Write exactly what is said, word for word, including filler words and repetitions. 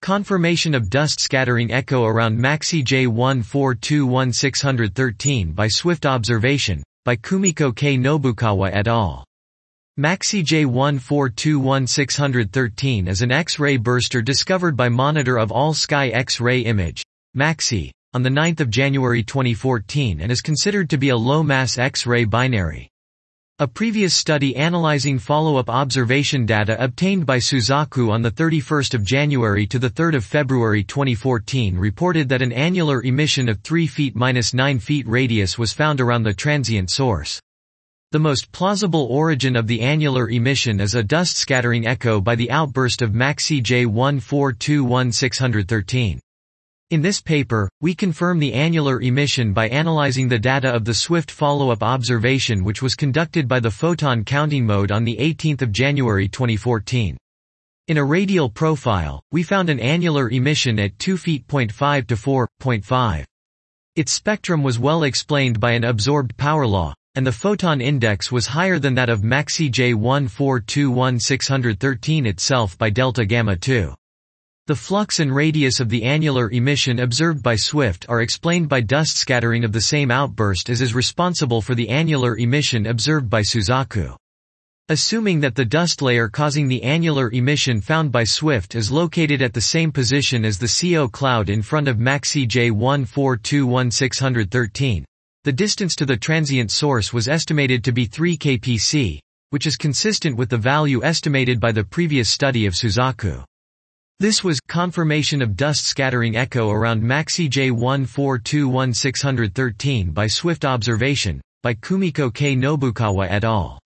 Confirmation of dust scattering echo around MAXI J one four two one six one three by swift observation, by Kumiko K. Nobukawa et al. MAXI J one four two one six one three is an X-ray burster discovered by Monitor of All-Sky X-ray Image, MAXI, on the ninth of January twenty fourteen and is considered to be a low-mass X-ray binary. A previous study analyzing follow-up observation data obtained by Suzaku on the thirty-first of January to the third of February twenty fourteen reported that an annular emission of three feet minus nine feet radius was found around the transient source. The most plausible origin of the annular emission is a dust scattering echo by the outburst of MAXI J one four two one six one three. In this paper, we confirm the annular emission by analyzing the data of the swift follow-up observation which was conducted by the photon counting mode on the eighteenth of January twenty fourteen. In a radial profile, we found an annular emission at two feet five to four point five. Its spectrum was well explained by an absorbed power law, and the photon index was higher than that of MAXI J one four two one six one three itself by delta gamma two. The flux and radius of the annular emission observed by Swift are explained by dust scattering of the same outburst as is responsible for the annular emission observed by Suzaku. Assuming that the dust layer causing the annular emission found by Swift is located at the same position as the C O cloud in front of MAXI J one four two one six one three, the distance to the transient source was estimated to be three K P C, which is consistent with the value estimated by the previous study of Suzaku. This was confirmation of dust scattering echo around MAXI J one four two one six one three by swift observation, by Kumiko K. Nobukawa et al.